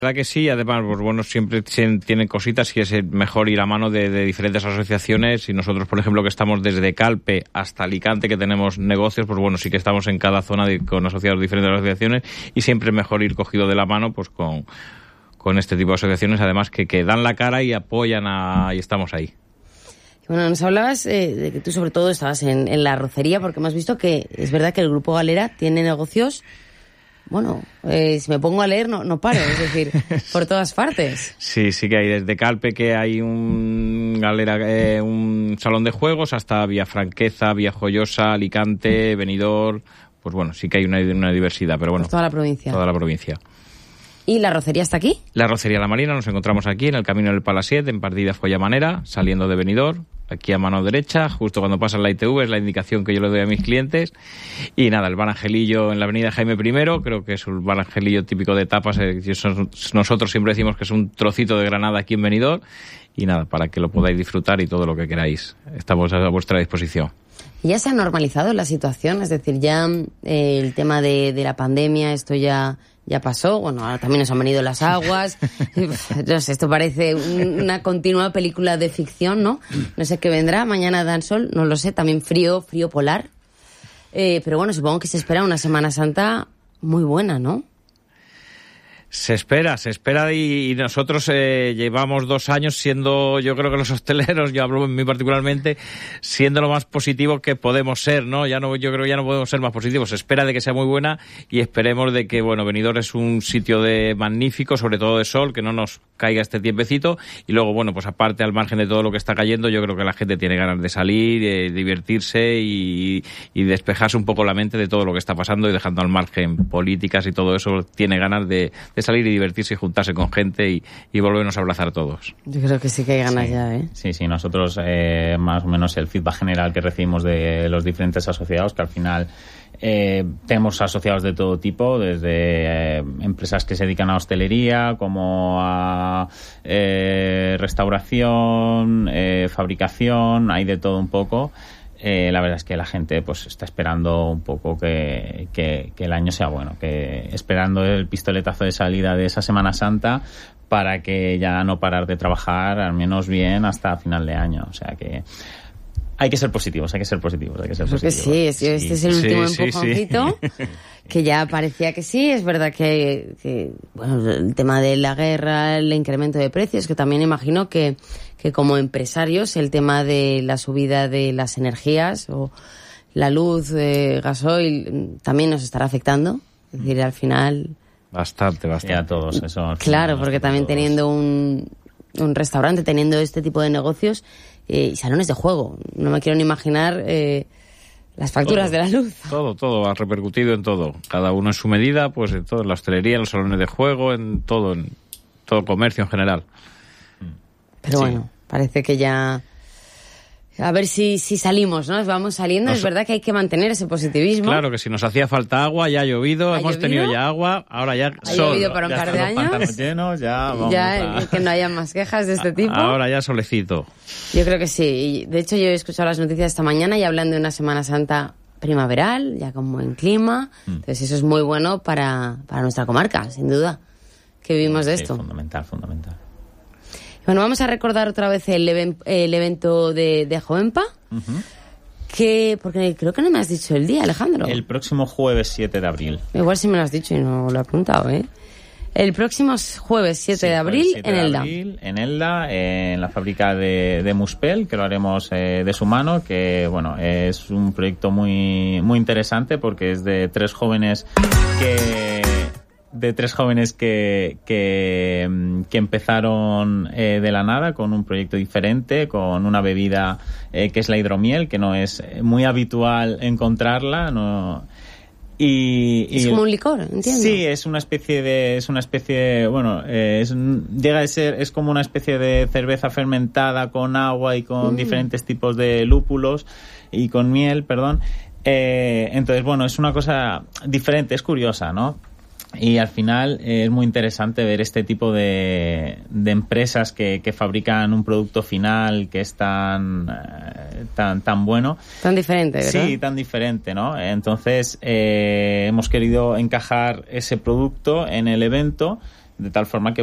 La verdad que sí, además, pues bueno, siempre tienen cositas y es mejor ir a mano de diferentes asociaciones. Y nosotros, por ejemplo, que estamos desde Calpe hasta Alicante, que tenemos negocios, pues bueno, sí que estamos en cada zona con asociados de diferentes asociaciones y siempre es mejor ir cogido de la mano pues con este tipo de asociaciones, además que dan la cara y apoyan y estamos ahí. Bueno, nos hablabas de que tú sobre todo estabas en la arrocería, porque hemos visto que es verdad que el Grupo Galera tiene negocios. Bueno, si me pongo a leer no paro, es decir, por todas partes. Sí que hay desde Calpe, que hay un salón de juegos, hasta Villafranqueza, Villajoyosa, Alicante, Benidorm. Pues bueno, sí que hay una diversidad, pero bueno. Pues toda la provincia. Toda la provincia. ¿Y la arrocería está aquí? La arrocería La Marina, nos encontramos aquí en el camino del Palasiet, en partida Follamanera, saliendo de Benidorm, aquí a mano derecha, justo cuando pasa la ITV, es la indicación que yo le doy a mis clientes. Y nada, el Bar Angelillo en la avenida Jaime I, creo que es un Bar Angelillo típico de tapas, nosotros siempre decimos que es un trocito de Granada aquí en Benidorm. Y nada, para que lo podáis disfrutar y todo lo que queráis, estamos a vuestra disposición. ¿Ya se ha normalizado la situación? Es decir, ya el tema de la pandemia, esto ya pasó. Bueno, ahora también nos han venido las aguas. No sé, esto parece una continua película de ficción, ¿no? No sé qué vendrá. Mañana dan sol, no lo sé. También frío polar. Pero bueno, supongo que se espera una Semana Santa muy buena, ¿no? Se espera y nosotros llevamos 2 años siendo, yo creo que los hosteleros, yo hablo en mí particularmente, siendo lo más positivo que podemos ser, ¿no? Yo creo que ya no podemos ser más positivos. Se espera de que sea muy buena y esperemos de que, bueno, Benidorm es un sitio magnífico, sobre todo de sol, que no nos caiga este tiempecito. Y luego, bueno, pues aparte, al margen de todo lo que está cayendo, yo creo que la gente tiene ganas de salir, divertirse y despejarse un poco la mente de todo lo que está pasando y dejando al margen políticas y todo eso. Tiene ganas de salir y divertirse y juntarse con gente y volvernos a abrazar todos. Yo creo que sí que hay ganas ya, ¿eh? Sí, nosotros más o menos el feedback general que recibimos de los diferentes asociados, que al final tenemos asociados de todo tipo, desde empresas que se dedican a hostelería, como a restauración, fabricación, hay de todo un poco. La verdad es que la gente pues está esperando un poco que el año sea bueno, que esperando el pistoletazo de salida de esa Semana Santa para que ya no parar de trabajar al menos bien hasta final de año. O sea que hay que ser positivos. Creo que sí, este es el último empujoncito, que ya parecía que sí. Es verdad que bueno, el tema de la guerra, el incremento de precios, que también imagino que como empresarios el tema de la subida de las energías o la luz, gasoil, también nos estará afectando. Es decir, al final... Bastante. Y a todos, eso. Claro, porque también todos. Teniendo un restaurante, teniendo este tipo de negocios y salones de juego. No me quiero ni imaginar las facturas de la luz. Todo ha repercutido en todo. Cada uno en su medida, pues en todo, en la hostelería, en los salones de juego, en todo comercio en general. Pero bueno, parece que ya... A ver si salimos, ¿no? Vamos saliendo. Es verdad que hay que mantener ese positivismo. Claro que si nos hacía falta agua, ya ha llovido, tenido ya agua, ahora ya ha llovido para un par de años. Llenos, ya vamos que no haya más quejas de este tipo. Ahora ya solecito. Yo creo que sí. De hecho, yo he escuchado las noticias esta mañana y hablan de una Semana Santa primaveral, ya con buen clima. Entonces eso es muy bueno para nuestra comarca, sin duda, que vivimos de esto. Fundamental. Bueno, vamos a recordar otra vez el evento de Jovenpa, porque creo que no me has dicho el día, Alejandro. El próximo jueves 7 de abril. Igual sí me lo has dicho y no lo he apuntado, ¿eh? El próximo jueves 7 de abril en Elda. En Elda, en la fábrica de Muspel, que lo haremos de su mano, que bueno, es un proyecto muy, muy interesante porque es de tres jóvenes que empezaron de la nada con un proyecto diferente, con una bebida que es la hidromiel, que no es muy habitual encontrarla, no. Es como un licor, entiendo. Sí, es una especie bueno, llega a ser, es como una especie de cerveza fermentada con agua y con diferentes tipos de lúpulos y con miel, perdón. Entonces, bueno, es una cosa diferente, es curiosa, ¿no? Y al final es muy interesante ver este tipo de empresas que fabrican un producto final que es tan bueno. Tan diferente, ¿verdad? Sí, tan diferente, ¿no? Entonces hemos querido encajar ese producto en el evento de tal forma que